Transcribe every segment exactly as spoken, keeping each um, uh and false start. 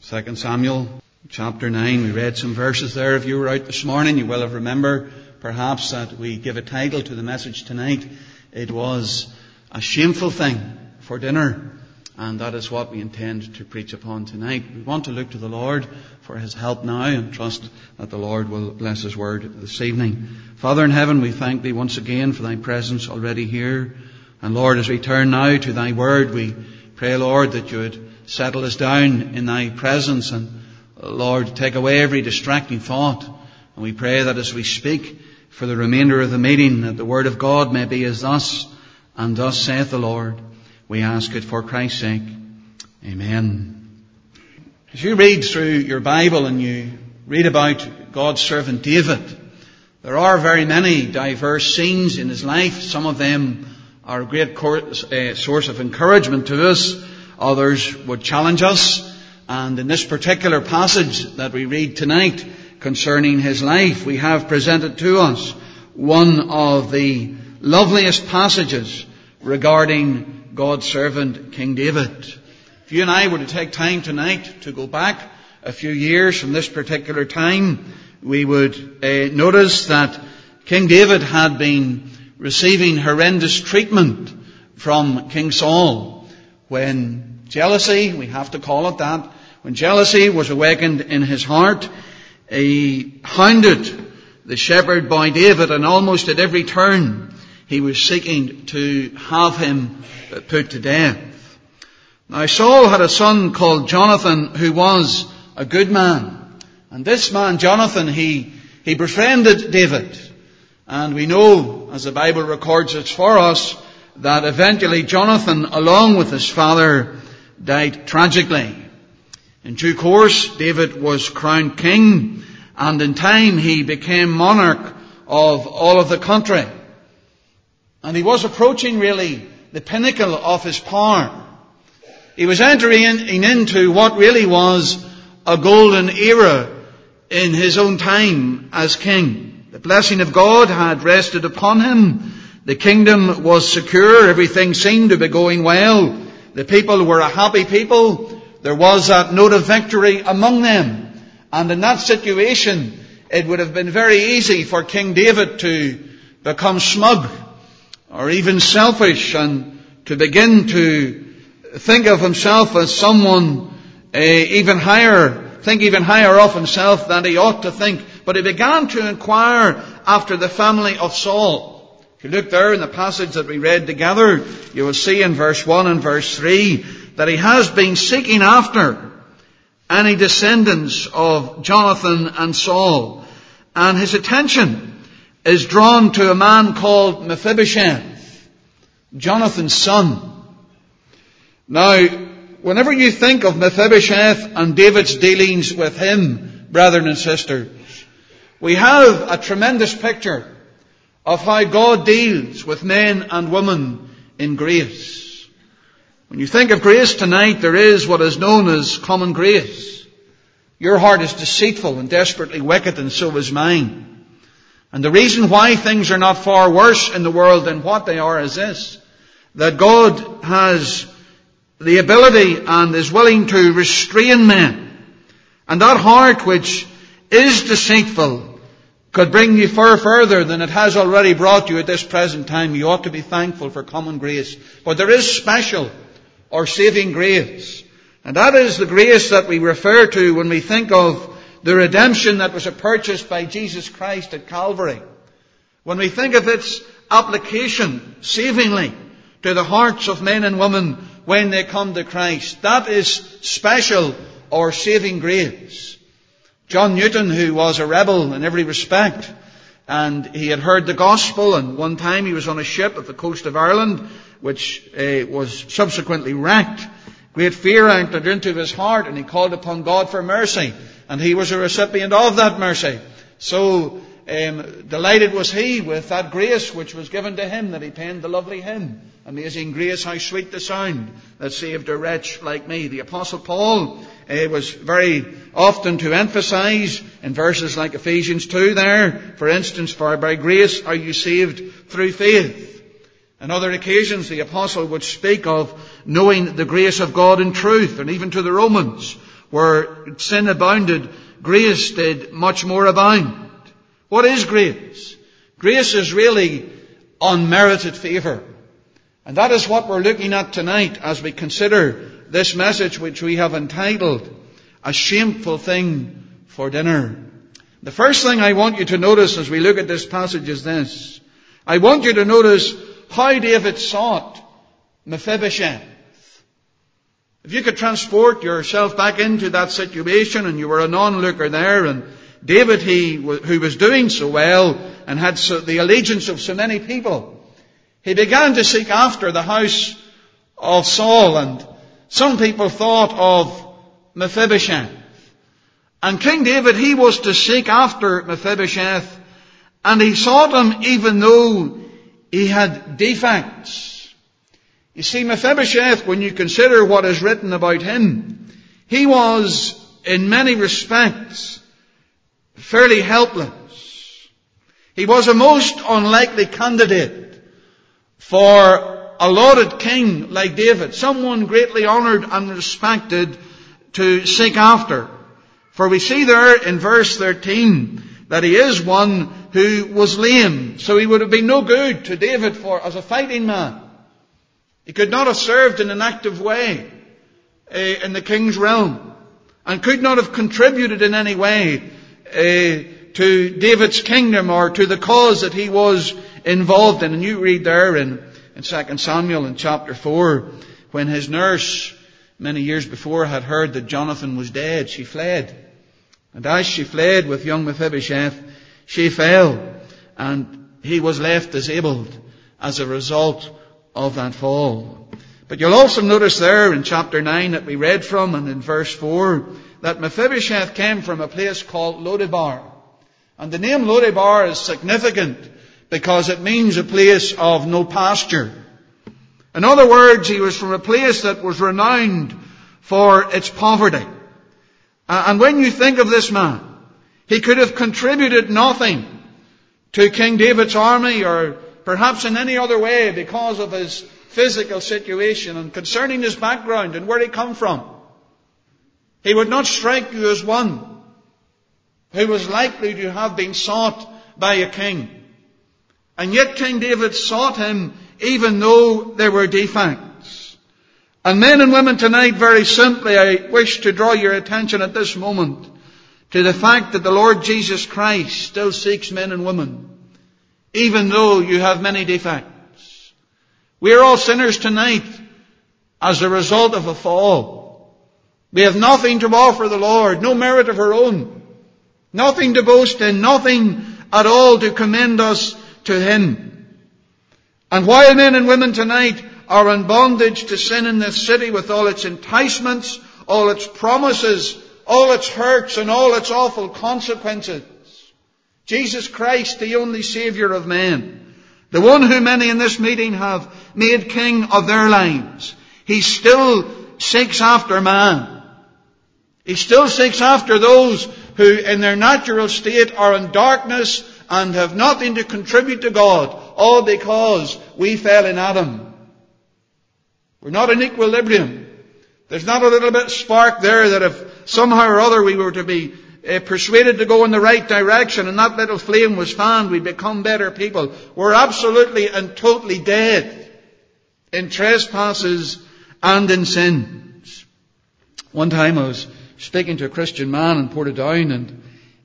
Second Samuel chapter nine. We read some verses there. If you were out this morning, you will have remembered perhaps that we give a title to the message tonight. It was a shameful thing for dinner. And that is what we intend to preach upon tonight. We want to look to the Lord for His help now and trust that the Lord will bless His word this evening. Father in heaven, we thank Thee once again for Thy presence already here. And Lord, as we turn now to Thy word, we pray, Lord, that You would settle us down in Thy presence and, Lord, take away every distracting thought. And we pray that as we speak for the remainder of the meeting, that the word of God may be as thus, and thus saith the Lord. We ask it for Christ's sake. Amen. As you read through your Bible and you read about God's servant David, there are very many diverse scenes in his life. Some of them are a great source of encouragement to us. Others would challenge us. And in this particular passage that we read tonight concerning his life, we have presented to us one of the loveliest passages regarding God's servant, King David. If you and I were to take time tonight to go back a few years from this particular time, we would uh, notice that King David had been receiving horrendous treatment from King Saul. When jealousy, we have to call it that, when jealousy was awakened in his heart, he hounded the shepherd boy David, and almost at every turn he was seeking to have him put to death. Now Saul had a son called Jonathan who was a good man. And this man Jonathan, he, he befriended David. And we know, as the Bible records it for us, that eventually Jonathan, along with his father, died tragically. In due course, David was crowned king, and in time he became monarch of all of the country. And he was approaching really the pinnacle of his power. He was entering in, into what really was a golden era in his own time as king. The blessing of God had rested upon him. The kingdom was secure. Everything seemed to be going well. The people were a happy people. There was that note of victory among them. And in that situation, it would have been very easy for King David to become smug or even selfish, and to begin to think of himself as someone uh, even higher, think even higher of himself than he ought to think. But he began to inquire after the family of Saul. If you look there in the passage that we read together, you will see in verse one and verse three that he has been seeking after any descendants of Jonathan and Saul. And his attention is drawn to a man called Mephibosheth, Jonathan's son. Now, whenever you think of Mephibosheth and David's dealings with him, brethren and sisters, we have a tremendous picture of how God deals with men and women in grace. When you think of grace tonight, there is what is known as common grace. Your heart is deceitful and desperately wicked, and so is mine. And the reason why things are not far worse in the world than what they are is this: that God has the ability and is willing to restrain men. And that heart which is deceitful could bring you far further than it has already brought you at this present time. You ought to be thankful for common grace. But there is special or saving grace. And that is the grace that we refer to when we think of the redemption that was purchased by Jesus Christ at Calvary. When we think of its application savingly to the hearts of men and women when they come to Christ, that is special or saving grace. John Newton, who was a rebel in every respect, and he had heard the gospel, and one time he was on a ship at the coast of Ireland, which uh, was subsequently wrecked. Great fear entered into his heart, and he called upon God for mercy. And he was a recipient of that mercy. So um, delighted was he with that grace which was given to him, that he penned the lovely hymn, Amazing Grace, how sweet the sound that saved a wretch like me. The Apostle Paul uh, was very often to emphasize in verses like Ephesians two there, for instance, for by grace are you saved through faith. On other occasions, the apostle would speak of knowing the grace of God in truth, and even to the Romans, where sin abounded, grace did much more abound. What is grace? Grace is really unmerited favour. And that is what we're looking at tonight as we consider this message which we have entitled, A Shameful Thing for Dinner. The first thing I want you to notice as we look at this passage is this. I want you to notice how David sought Mephibosheth. If you could transport yourself back into that situation and you were an onlooker there, and David, he who was doing so well and had so, the allegiance of so many people, he began to seek after the house of Saul, and some people thought of Mephibosheth. And King David, he was to seek after Mephibosheth, and he sought him even though he had defects. You see, Mephibosheth, when you consider what is written about him, he was, in many respects, fairly helpless. He was a most unlikely candidate for a lauded king like David, someone greatly honoured and respected to seek after. For we see there in verse thirteen that he is one who was lame, so he would have been no good to David for as a fighting man. He could not have served in an active way uh, in the king's realm, and could not have contributed in any way uh, to David's kingdom or to the cause that he was involved in. And you read there in, in Second Samuel in chapter four, when his nurse many years before had heard that Jonathan was dead, she fled. And as she fled with young Mephibosheth, she fell, and he was left disabled as a result of that fall. But you'll also notice there in chapter nine that we read from, and in verse four, that Mephibosheth came from a place called Lodebar. And the name Lodebar is significant because it means a place of no pasture. In other words, he was from a place that was renowned for its poverty. And when you think of this man, he could have contributed nothing to King David's army or perhaps in any other way because of his physical situation and concerning his background and where he come from. He would not strike you as one who was likely to have been sought by a king. And yet King David sought him even though there were defects. And men and women tonight, very simply, I wish to draw your attention at this moment to the fact that the Lord Jesus Christ still seeks men and women, even though you have many defects. We are all sinners tonight as a result of a fall. We have nothing to offer the Lord, no merit of our own, nothing to boast in, nothing at all to commend us to Him. And while men and women tonight are in bondage to sin in this city with all its enticements, all its promises, all its hurts and all its awful consequences, Jesus Christ, the only Saviour of men, the one who many in this meeting have made king of their lives, He still seeks after man. He still seeks after those who in their natural state are in darkness and have nothing to contribute to God, all because we fell in Adam. We're not in equilibrium. There's not a little bit of spark there that if somehow or other we were to be uh, persuaded to go in the right direction and that little flame was fanned, we'd become better people. We're absolutely and totally dead in trespasses and in sins. One time I was speaking to a Christian man in Portadown, and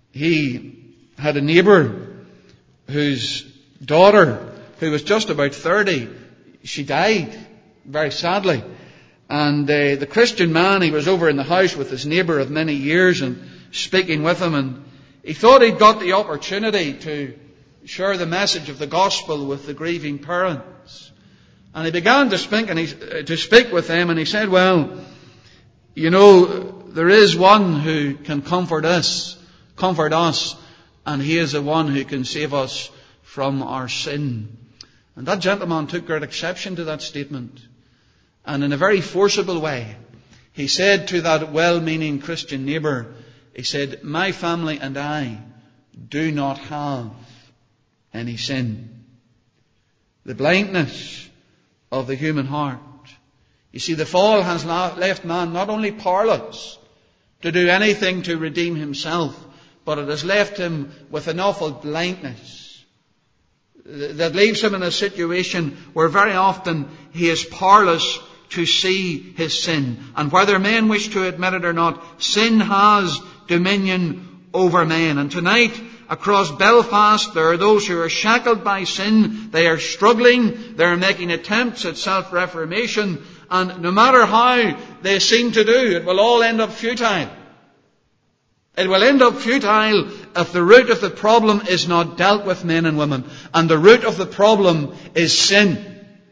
he had a neighbour whose daughter, who was just about thirty, she died very sadly. And uh, the Christian man, he was over in the house with his neighbour of many years and speaking with him, and he thought he'd got the opportunity to share the message of the gospel with the grieving parents. And he began to speak, and he, uh, to speak with them, and he said, well, you know, there is one who can comfort us, comfort us, and He is the one who can save us from our sin. And that gentleman took great exception to that statement. And in a very forcible way, he said to that well-meaning Christian neighbour, he said, my family and I do not have any sin. The blindness of the human heart. You see, the fall has left man not only powerless, to do anything to redeem himself, but it has left him with an awful blindness that leaves him in a situation where very often he is powerless to see his sin. And whether men wish to admit it or not, sin has dominion over men. And tonight, across Belfast, there are those who are shackled by sin. They are struggling. They are making attempts at self-reformation. And no matter how they seem to do, it will all end up futile. It will end up futile if the root of the problem is not dealt with, men and women. And the root of the problem is sin.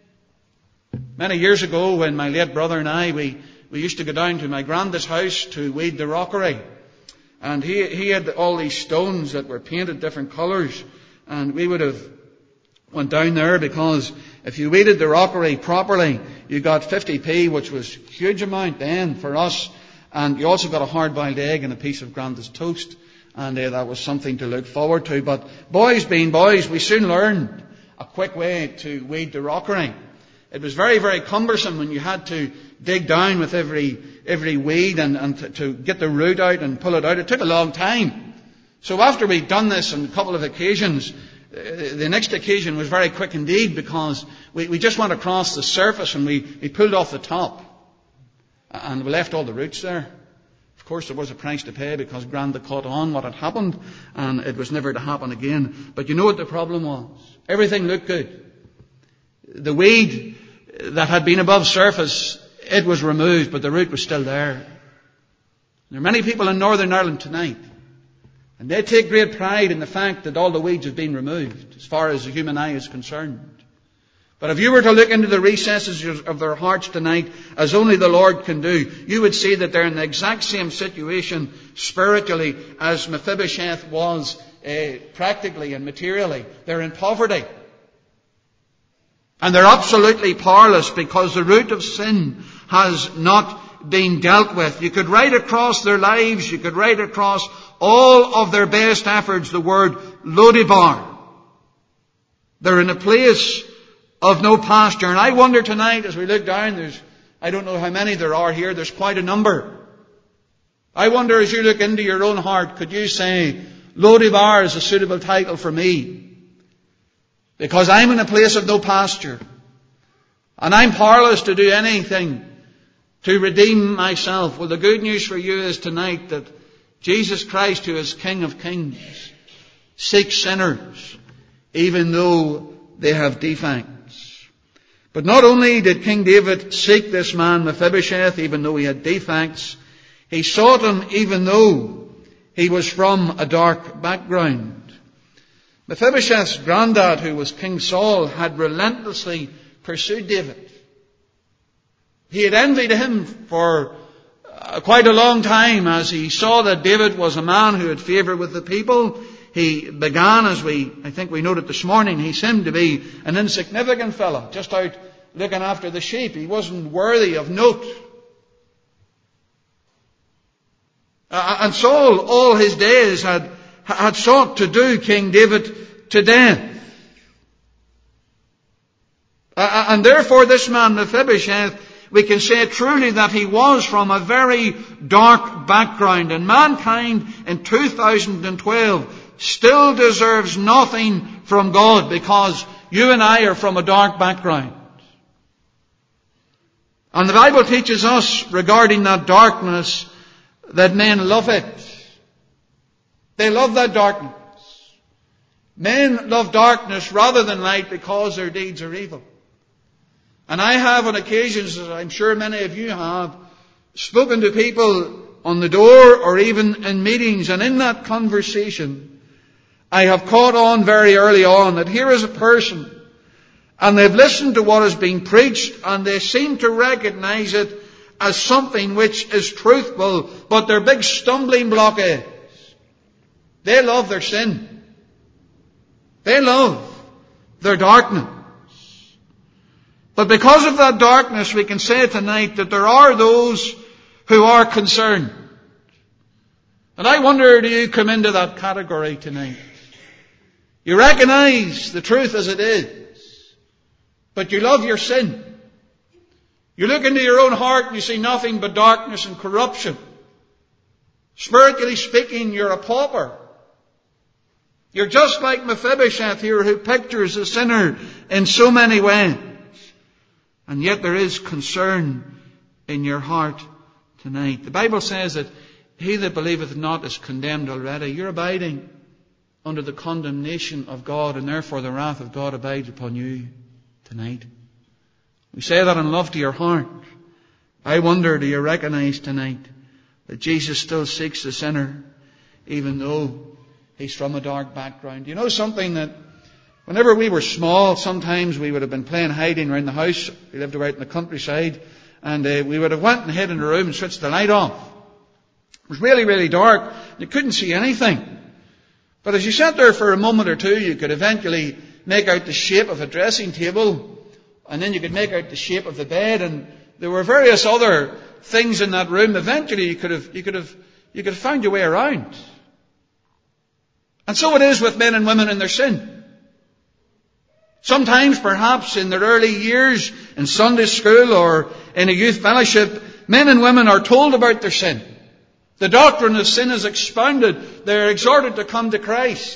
Many years ago, when my late brother and I, we, we used to go down to my granddad's house to weed the rockery. And he, he had all these stones that were painted different colours. And we would have went down there because if you weeded the rockery properly, you got fifty p, which was a huge amount then for us. And you also got a hard-boiled egg and a piece of Granda's toast. And uh, that was something to look forward to. But boys being boys, we soon learned a quick way to weed the rockery. It was very, very cumbersome when you had to dig down with every every weed and, and to, to get the root out and pull it out. It took a long time. So after we'd done this on a couple of occasions, uh, the next occasion was very quick indeed, because we, we just went across the surface and we, we pulled off the top. And we left all the roots there. Of course, there was a price to pay because Granda caught on what had happened, and it was never to happen again. But you know what the problem was? Everything looked good. The weed that had been above surface, it was removed, but the root was still there. There are many people in Northern Ireland tonight, and they take great pride in the fact that all the weeds have been removed, as far as the human eye is concerned. But if you were to look into the recesses of their hearts tonight, as only the Lord can do, you would see that they're in the exact same situation spiritually as Mephibosheth was uh, practically and materially. They're in poverty. And they're absolutely powerless because the root of sin has not been dealt with. You could write across their lives, you could write across all of their best efforts the word Lo-debar. They're in a place of no pasture. And I wonder tonight, as we look down, there's, I don't know how many there are here, there's quite a number. I wonder, as you look into your own heart, could you say, Lo-debar is a suitable title for me? Because I'm in a place of no pasture. And I'm powerless to do anything to redeem myself. Well, the good news for you is tonight that Jesus Christ, who is King of Kings, seeks sinners, even though they have defects. But not only did King David seek this man Mephibosheth, even though he had defects, he sought him even though he was from a dark background. Mephibosheth's granddad, who was King Saul, had relentlessly pursued David. He had envied him for uh, quite a long time as he saw that David was a man who had favour with the people. He began, as we, I think we noted this morning, he seemed to be an insignificant fellow, just out looking after the sheep. He wasn't worthy of note. Uh, and Saul, all his days, had, had sought to do King David to death. Uh, and therefore this man Mephibosheth, we can say truly that he was from a very dark background. And mankind in two thousand twelve still deserves nothing from God because you and I are from a dark background. And the Bible teaches us regarding that darkness that men love it. They love that darkness. Men love darkness rather than light because their deeds are evil. And I have on occasions, as I'm sure many of you have, spoken to people on the door or even in meetings, and in that conversation I have caught on very early on that here is a person and they've listened to what is being preached and they seem to recognize it as something which is truthful, but their big stumbling block is they love their sin. They love their darkness. But because of that darkness, we can say tonight that there are those who are concerned. And I wonder, do you come into that category tonight? You recognize the truth as it is, but you love your sin. You look into your own heart and you see nothing but darkness and corruption. Spiritually speaking, you're a pauper. You're just like Mephibosheth here, who pictures a sinner in so many ways. And yet there is concern in your heart tonight. The Bible says that he that believeth not is condemned already. You're abiding under the condemnation of God, and therefore the wrath of God abides upon you tonight. We say that in love to your heart. I wonder, do you recognize tonight that Jesus still seeks the sinner, even though he's from a dark background? You know something, that whenever we were small, sometimes we would have been playing hiding around the house. We lived out in the countryside, and uh, we would have went and hid in a room and switched the light off. It was really, really dark. You couldn't see anything. But as you sat there for a moment or two, you could eventually make out the shape of a dressing table, and then you could make out the shape of the bed, and there were various other things in that room. Eventually you could have, you could have, you could have found your way around. And so it is with men and women in their sin. Sometimes, perhaps in their early years, in Sunday school or in a youth fellowship, men and women are told about their sin. The doctrine of sin is expounded. They're exhorted to come to Christ.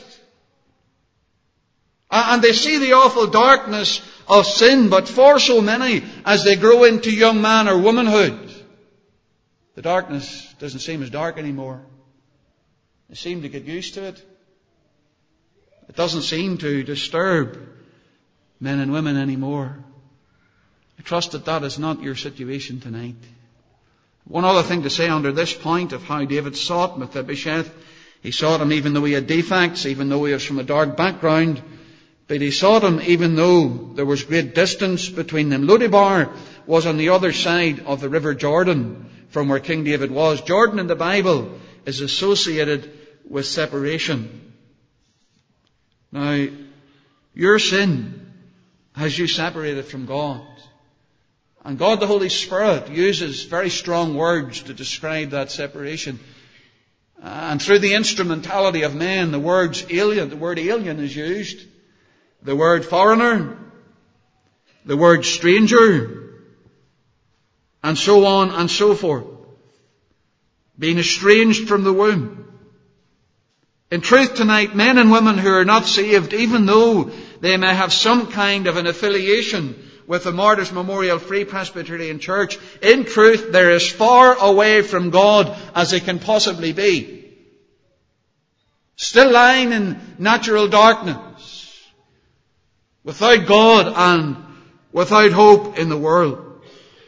And they see the awful darkness of sin, but for so many, as they grow into young man or womanhood, the darkness doesn't seem as dark anymore. They seem to get used to it. It doesn't seem to disturb men and women anymore. I trust that that is not your situation tonight. One other thing to say under this point of how David sought Mephibosheth. He sought him even though he had defects, even though he was from a dark background. But he sought him even though there was great distance between them. Lodebar was on the other side of the river Jordan from where King David was. Jordan in the Bible is associated with separation. Now, your sin has you separated from God. And God the Holy Spirit uses very strong words to describe that separation. And through the instrumentality of men, the words alien, the word alien is used. The word foreigner, the word stranger, and so on and so forth. Being estranged from the womb. In truth tonight, men and women who are not saved, even though they may have some kind of an affiliation with the Martyrs Memorial Free Presbyterian Church, in truth they're as far away from God as they can possibly be. Still lying in natural darkness. Without God and without hope in the world.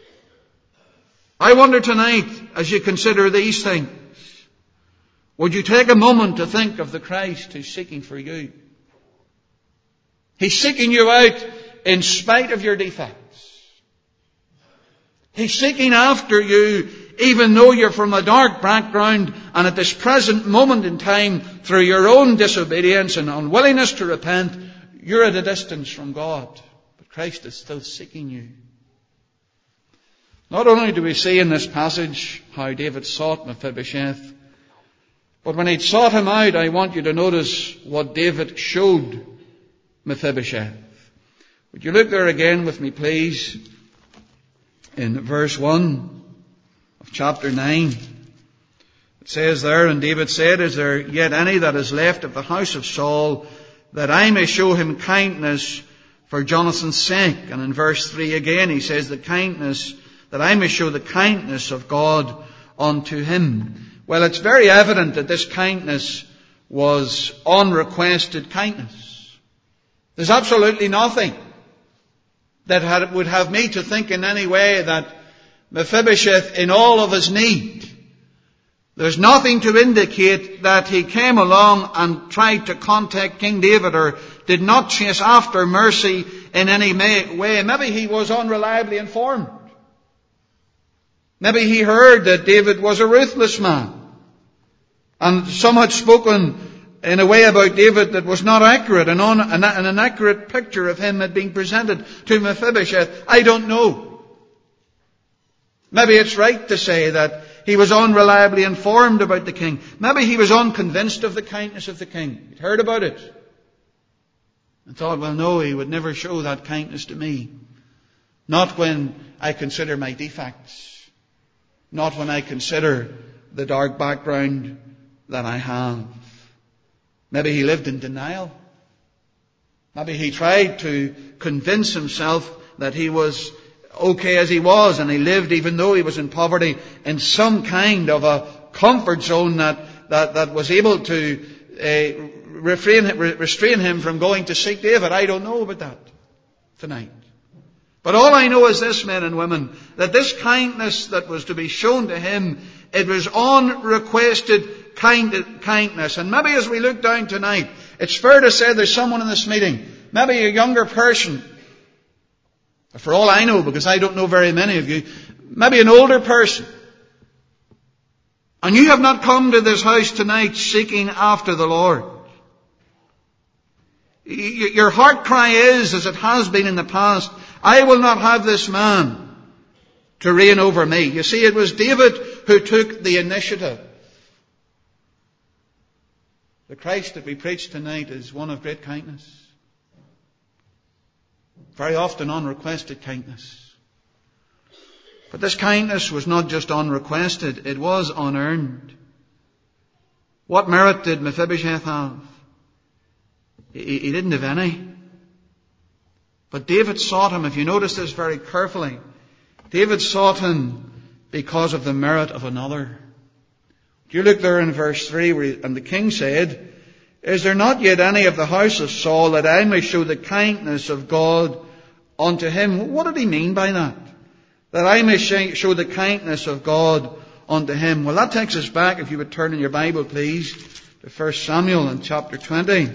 I wonder tonight, as you consider these things, would you take a moment to think of the Christ who's seeking for you? He's seeking you out in spite of your defects. He's seeking after you even though you're from a dark background, and at this present moment in time, through your own disobedience and unwillingness to repent, you're at a distance from God. But Christ is still seeking you. Not only do we see in this passage how David sought Mephibosheth, but when he'd sought him out, I want you to notice what David showed Mephibosheth. Would you look there again with me, please, in verse one of chapter nine. It says there, and David said, "Is there yet any that is left of the house of Saul, that I may show him kindness for Jonathan's sake?" And in verse three again he says, "The kindness, that I may show the kindness of God unto him." Well, it's very evident that this kindness was unrequested kindness. There's absolutely nothing that had, would have me to think in any way that Mephibosheth, in all of his need, there's nothing to indicate that he came along and tried to contact King David or did not chase after mercy in any way. Maybe he was unreliably informed. Maybe he heard that David was a ruthless man. And some had spoken in a way about David that was not accurate, and on, an, an inaccurate picture of him had been presented to Mephibosheth. I don't know. Maybe it's right to say that he was unreliably informed about the king. Maybe he was unconvinced of the kindness of the king. He'd heard about it and thought, well, no, he would never show that kindness to me. Not when I consider my defects. Not when I consider the dark background that I have. Maybe he lived in denial. Maybe he tried to convince himself that he was okay as he was, and he lived, even though he was in poverty, in some kind of a comfort zone that, that, that was able to uh, refrain, restrain him from going to seek David. I don't know about that tonight. But all I know is this, men and women, that this kindness that was to be shown to him, it was unrequested kind, kindness. And maybe as we look down tonight, it's fair to say there's someone in this meeting, maybe a younger person, for all I know, because I don't know very many of you, maybe an older person, and you have not come to this house tonight seeking after the Lord. Your heart cry is, as it has been in the past, I will not have this man to reign over me. You see, it was David who took the initiative. The Christ that we preach tonight is one of great kindness. Very often unrequested kindness. But this kindness was not just unrequested, it was unearned. What merit did Mephibosheth have? He, he didn't have any. But David sought him, if you notice this very carefully, David sought him because of the merit of another. Do you look there in verse three, where he, and the king said, Is there not yet any of the house of Saul, that I may show the kindness of God unto him? What did he mean by that? That I may show the kindness of God unto him. Well, that takes us back, if you would turn in your Bible, please, to First Samuel in chapter twenty.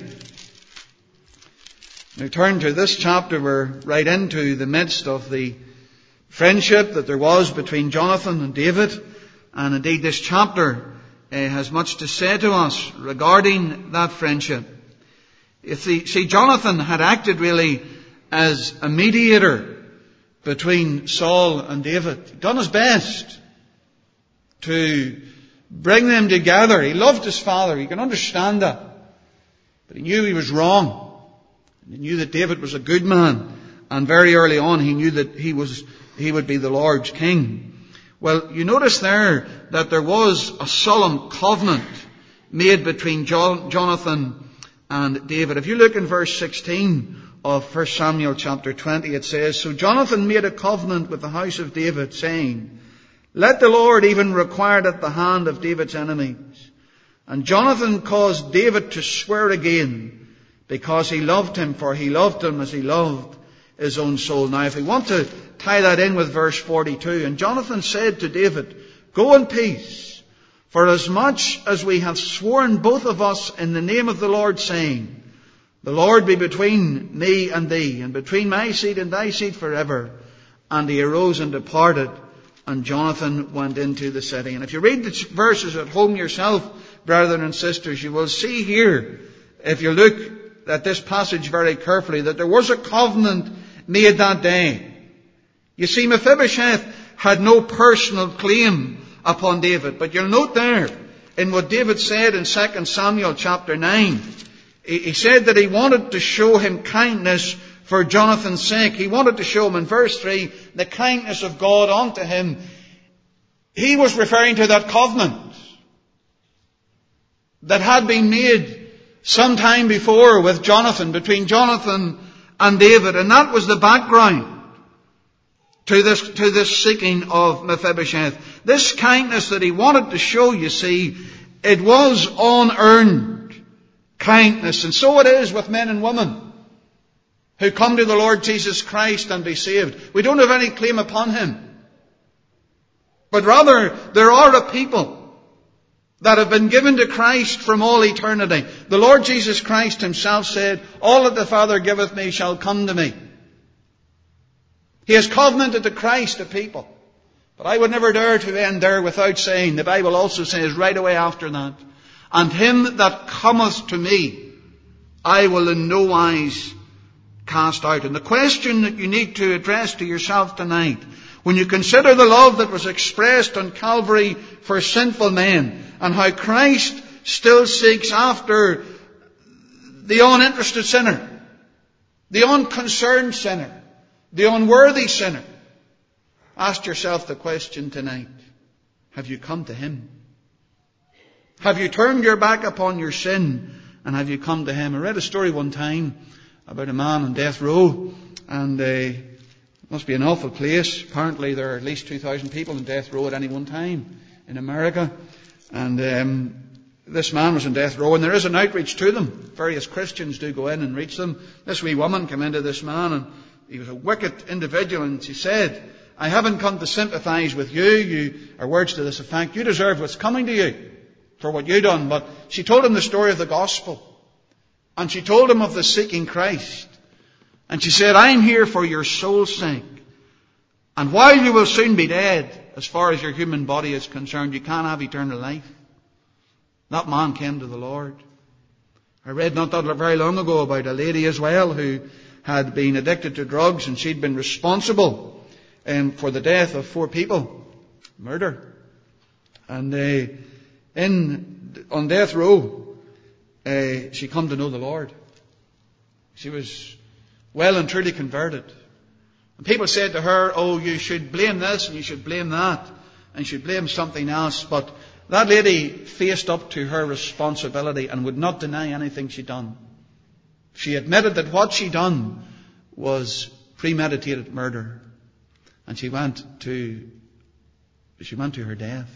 We turn to this chapter, we're right into the midst of the friendship that there was between Jonathan and David. And indeed this chapter uh, has much to say to us regarding that friendship. You see, see, Jonathan had acted really as a mediator between Saul and David. He'd done his best to bring them together. He loved his father. You can understand that. But he knew he was wrong. He knew that David was a good man. And very early on he knew that he was, he would be the Lord's king. Well, you notice there that there was a solemn covenant made between Jonathan and David. If you look in verse sixteen of First Samuel chapter twenty, it says, So Jonathan made a covenant with the house of David, saying, Let the Lord even require it at the hand of David's enemies. And Jonathan caused David to swear again, because he loved him, for he loved him as he loved his own soul. Now, if we want to tie that in with verse forty-two, and Jonathan said to David, Go in peace, for as much as we have sworn both of us in the name of the Lord, saying, The Lord be between me and thee, and between my seed and thy seed forever. And he arose and departed, and Jonathan went into the city. And if you read the verses at home yourself, brethren and sisters, you will see here, if you look at this passage very carefully, that there was a covenant made that day. You see, Mephibosheth had no personal claim upon David. But you'll note there, in what David said in Second Samuel chapter nine, he said that he wanted to show him kindness for Jonathan's sake. He wanted to show him, in verse three, the kindness of God unto him. He was referring to that covenant that had been made some time before with Jonathan, between Jonathan and David. And that was the background to this, to this seeking of Mephibosheth. This kindness that he wanted to show, you see, it was unearned kindness. And so it is with men and women who come to the Lord Jesus Christ and be saved. We don't have any claim upon him. But rather, there are a people that have been given to Christ from all eternity. The Lord Jesus Christ himself said, All that the Father giveth me shall come to me. He has covenanted to Christ a people. But I would never dare to end there without saying, the Bible also says right away after that, And him that cometh to me, I will in no wise cast out. And the question that you need to address to yourself tonight, when you consider the love that was expressed on Calvary for sinful men, and how Christ still seeks after the uninterested sinner, the unconcerned sinner, the unworthy sinner, ask yourself the question tonight, have you come to him? Have you turned your back upon your sin and have you come to him? I read a story one time about a man on death row, and uh, it must be an awful place. Apparently there are at least two thousand people on death row at any one time in America. And um, this man was on death row, and there is an outreach to them. Various Christians do go in and reach them. This wee woman came into this man, and he was a wicked individual, and she said, I haven't come to sympathise with you. You, or words to this effect, you deserve what's coming to you for what you done. But she told him the story of the gospel. And she told him of the seeking Christ. And she said, I'm here for your soul's sake. And while you will soon be dead, as far as your human body is concerned, you can't have eternal life. That man came to the Lord. I read not that very long ago about a lady as well who had been addicted to drugs, and she'd been responsible um, for the death of four people. Murder. And uh, in on death row, uh, she come to know the Lord. She was well and truly converted. And people said to her, oh, you should blame this and you should blame that and you should blame something else. But that lady faced up to her responsibility and would not deny anything she'd done. She admitted that what she'd done was premeditated murder. And she went to, she went to her death.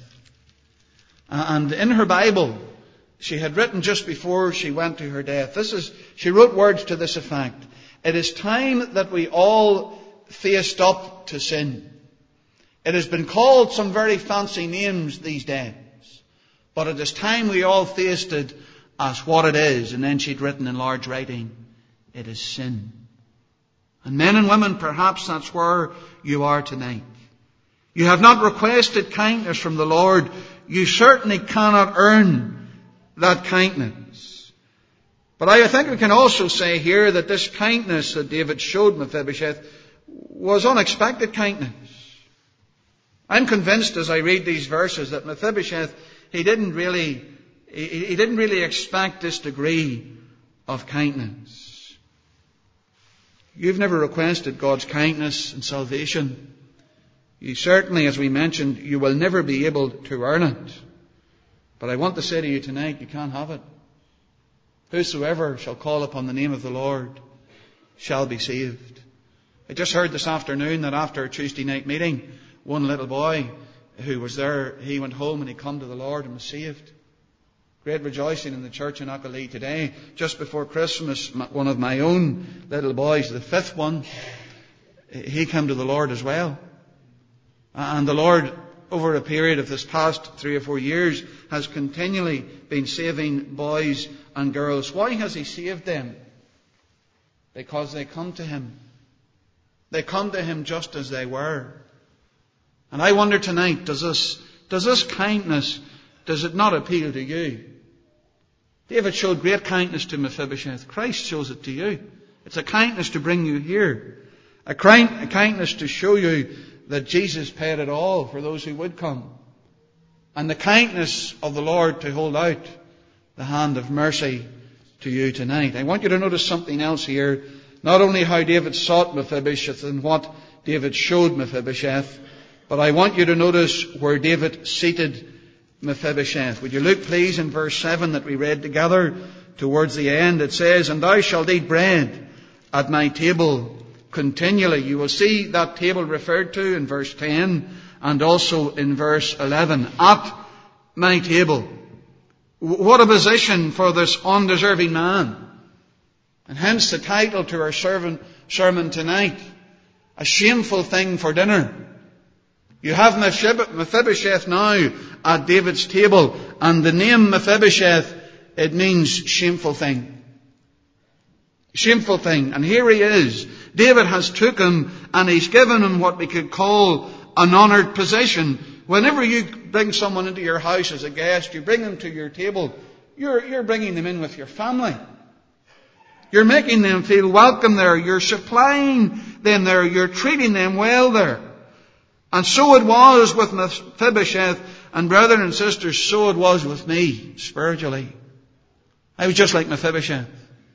And in her Bible, she had written just before she went to her death, this is, she wrote words to this effect. It is time that we all faced up to sin. It has been called some very fancy names these days. But it is time we all faced it as what it is. And then she'd written in large writing, it is sin. And men and women, perhaps that's where you are tonight. You have not requested kindness from the Lord. You certainly cannot earn that kindness. But I think we can also say here that this kindness that David showed Mephibosheth was unexpected kindness. I'm convinced as I read these verses that Mephibosheth, he didn't really, he, he didn't really expect this degree of kindness. You've never requested God's kindness and salvation. You certainly, as we mentioned, you will never be able to earn it. But I want to say to you tonight, you can't have it. Whosoever shall call upon the name of the Lord shall be saved. I just heard this afternoon that after a Tuesday night meeting, one little boy who was there, he went home and he come to the Lord and was saved. Great rejoicing in the church in Acklee today. Just before Christmas, one of my own little boys, the fifth one, he came to the Lord as well. And the Lord, over a period of this past three or four years, has continually been saving boys and girls. Why has He saved them? Because they come to Him. They come to Him just as they were. And I wonder tonight, does this, does this kindness, does it not appeal to you? David showed great kindness to Mephibosheth. Christ shows it to you. It's a kindness to bring you here. A, kind, a kindness to show you that Jesus paid it all for those who would come. And the kindness of the Lord to hold out the hand of mercy to you tonight. I want you to notice something else here. Not only how David sought Mephibosheth and what David showed Mephibosheth, but I want you to notice where David seated Mephibosheth. Would you look please in verse seven that we read together towards the end? It says, and thou shalt eat bread at my table continually. You will see that table referred to in verse ten and also in verse eleven. At my table. What a position for this undeserving man. And hence the title to our sermon, sermon tonight. A shameful thing for dinner. You have Mephibosheth now at David's table. And the name Mephibosheth, it means shameful thing. Shameful thing. And here he is. David has took him and he's given him what we could call an honoured position. Whenever you bring someone into your house as a guest, you bring them to your table, you're, you're bringing them in with your family. You're making them feel welcome there. You're supplying them there. You're treating them well there. And so it was with Mephibosheth, and brethren and sisters, so it was with me spiritually. I was just like Mephibosheth.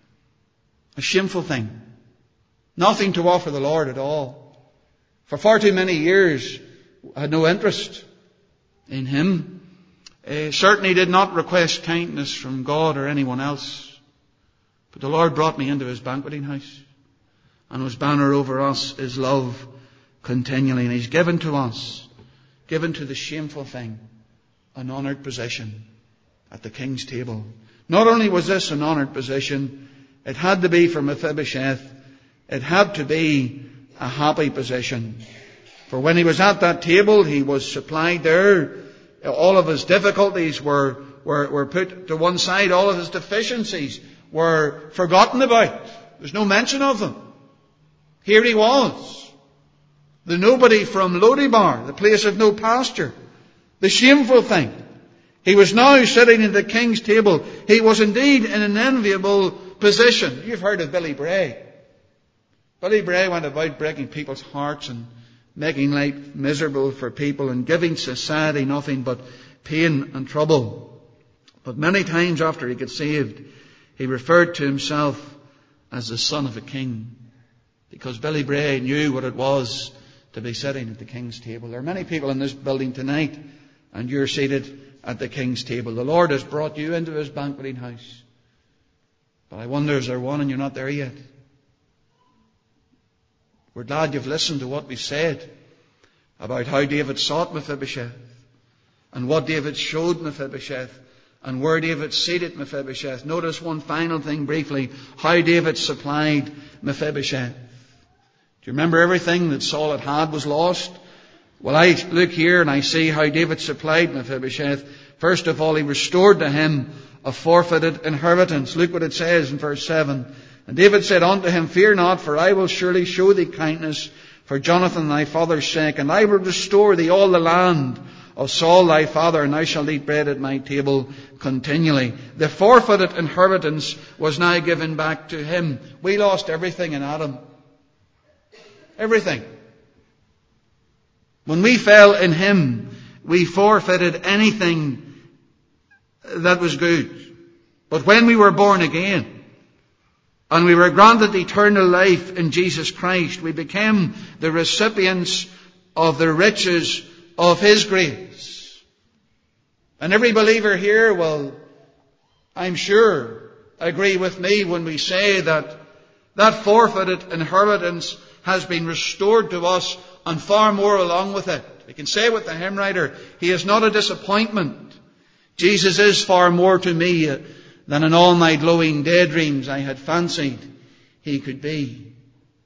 A shameful thing. Nothing to offer the Lord at all. For far too many years, I had no interest in Him. uh, certainly did not request kindness from God or anyone else. But the Lord brought me into his banqueting house, and his banner over us is love continually. And he's given to us, given to the shameful thing, an honoured position at the king's table. Not only was this an honoured position, it had to be for Mephibosheth. It had to be a happy position. For when he was at that table, he was supplied there. All of his difficulties were, were, were put to one side. All of his deficiencies were forgotten about. There's no mention of them. Here he was, the nobody from Lodebar, the place of no pasture, the shameful thing. He was now sitting at the king's table. He was indeed in an enviable position. You've heard of Billy Bray. Billy Bray went about breaking people's hearts and making life miserable for people and giving society nothing but pain and trouble. But many times after he got saved, he referred to himself as the son of a king, because Billy Bray knew what it was to be sitting at the king's table. There are many people in this building tonight, and you're seated at the king's table. The Lord has brought you into his banqueting house. But I wonder, is there one and you're not there yet? We're glad you've listened to what we said about how David sought Mephibosheth, and what David showed Mephibosheth, and where David seated Mephibosheth. Notice one final thing briefly, how David supplied Mephibosheth. Do you remember everything that Saul had had was lost? Well, I look here and I see how David supplied Mephibosheth. First of all, he restored to him a forfeited inheritance. Look what it says in verse seven. And David said unto him, Fear not, for I will surely show thee kindness for Jonathan thy father's sake, and I will restore thee all the land of Saul thy father, and thou shalt eat bread at my table continually. The forfeited inheritance was now given back to him. We lost everything in Adam. Everything. When we fell in him, we forfeited anything that was good. But when we were born again, and we were granted eternal life in Jesus Christ, we became the recipients of the riches of his grace. And every believer here will, I'm sure, agree with me when we say that that forfeited inheritance has been restored to us, and far more along with it. We can say with the hymn writer, he is not a disappointment. Jesus is far more to me than in all my glowing daydreams I had fancied he could be.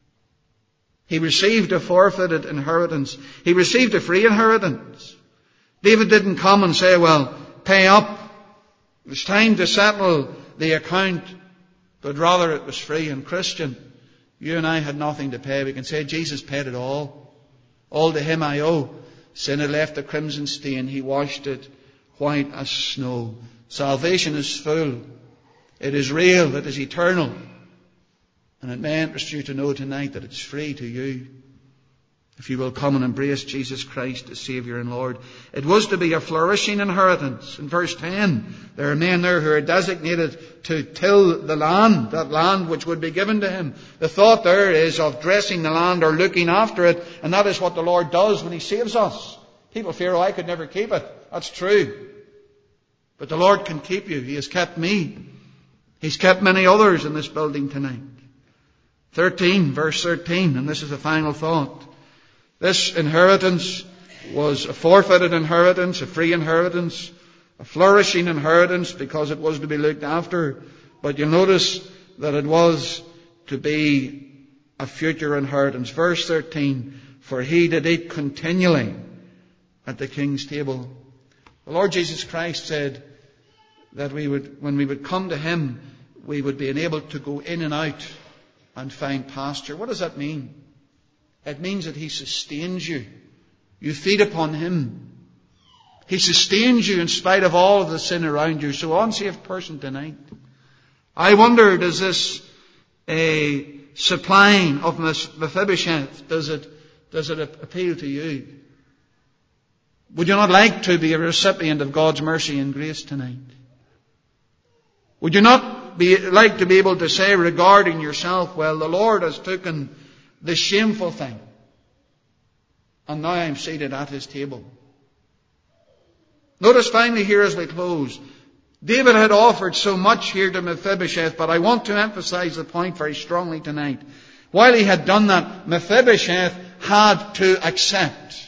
He received a forfeited inheritance. He received a free inheritance. David didn't come and say, well, pay up. It was time to settle the account. But rather it was free. And Christian, you and I had nothing to pay. We can say Jesus paid it all. All to him I owe. Sin had left a crimson stain. He washed it white as snow. Salvation is full. It is real. It is eternal. And it may interest you to know tonight that it's free to you, if you will come and embrace Jesus Christ as Saviour and Lord. It was to be a flourishing inheritance. In verse ten, there are men there who are designated to till the land, that land which would be given to him. The thought there is of dressing the land or looking after it, and that is what the Lord does when he saves us. People fear, oh, I could never keep it. That's true. But the Lord can keep you. He has kept me. He's kept many others in this building tonight. thirteen, verse thirteen, and this is the final thought. This inheritance was a forfeited inheritance, a free inheritance, a flourishing inheritance because it was to be looked after. But you'll notice that it was to be a future inheritance. Verse thirteen, for he did eat continually at the king's table. The Lord Jesus Christ said that we would, when we would come to him, we would be enabled to go in and out and find pasture. What does that mean? It means that he sustains you. You feed upon him. He sustains you in spite of all of the sin around you. So, unsaved person tonight, I wonder, does this a supplying of Mephibosheth, does it, does it appeal to you? Would you not like to be a recipient of God's mercy and grace tonight? Would you not be, like to be able to say regarding yourself, well, the Lord has taken the shameful thing, and now I'm seated at his table. Notice finally here as we close, David had offered so much here to Mephibosheth, but I want to emphasize the point very strongly tonight. While he had done that, Mephibosheth had to accept.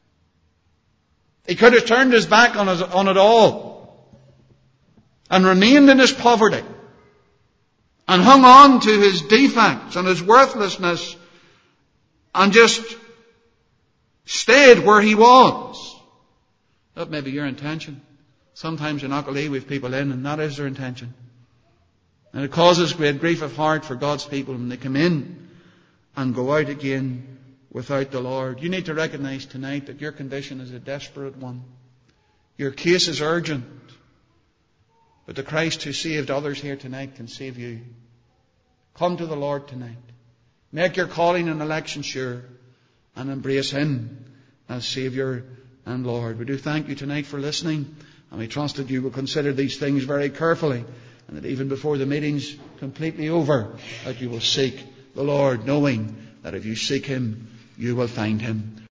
He could have turned his back on, his, on it all and remained in his poverty and hung on to his defects and his worthlessness and just stayed where he was. That may be your intention. Sometimes you're not going to leave with people in, and that is their intention. And it causes great grief of heart for God's people when they come in and go out again without the Lord. You need to recognize tonight that your condition is a desperate one. Your case is urgent. But the Christ who saved others here tonight can save you. Come to the Lord tonight. Make your calling and election sure, and embrace Him as Saviour and Lord. We do thank you tonight for listening, and we trust that you will consider these things very carefully, and that even before the meeting's completely over, that you will seek the Lord, knowing that if you seek Him, you will find Him.